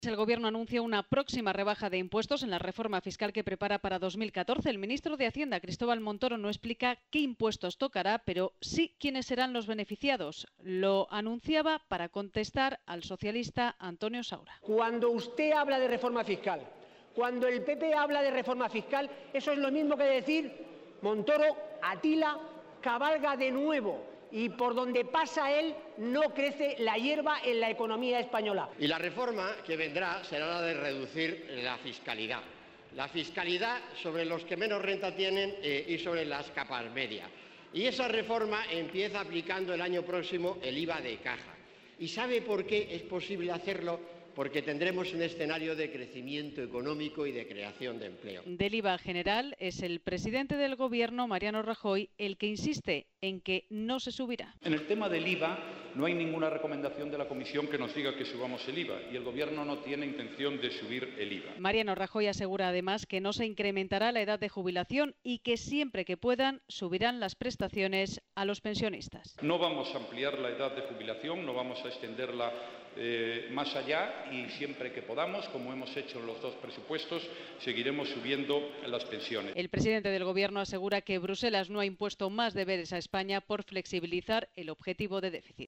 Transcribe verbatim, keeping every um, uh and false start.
El Gobierno anuncia una próxima rebaja de impuestos en la reforma fiscal que prepara para dos mil catorce. El ministro de Hacienda, Cristóbal Montoro, no explica qué impuestos tocará, pero sí quiénes serán los beneficiados. Lo anunciaba para contestar al socialista Antonio Saura. Cuando usted habla de reforma fiscal, cuando el P P habla de reforma fiscal, eso es lo mismo que decir Montoro atila, cabalga de nuevo. Y por donde pasa él no crece la hierba en la economía española. Y la reforma que vendrá será la de reducir la fiscalidad. La fiscalidad sobre los que menos renta tienen eh, y sobre las capas medias. Y esa reforma empieza aplicando el año próximo el I V A de caja. ¿Y sabe por qué es posible hacerlo? Porque tendremos un escenario de crecimiento económico y de creación de empleo. Del I V A general es el presidente del Gobierno, Mariano Rajoy, el que insiste en que no se subirá. En el tema del I V A no hay ninguna recomendación de la Comisión que nos diga que subamos el I V A y el Gobierno no tiene intención de subir el I V A. Mariano Rajoy asegura además que no se incrementará la edad de jubilación y que siempre que puedan subirán las prestaciones a los pensionistas. No vamos a ampliar la edad de jubilación, no vamos a extenderla eh, más allá y siempre que podamos, como hemos hecho en los dos presupuestos, seguiremos subiendo las pensiones. El presidente del Gobierno asegura que Bruselas no ha impuesto más deberes a España por flexibilizar el objetivo de déficit.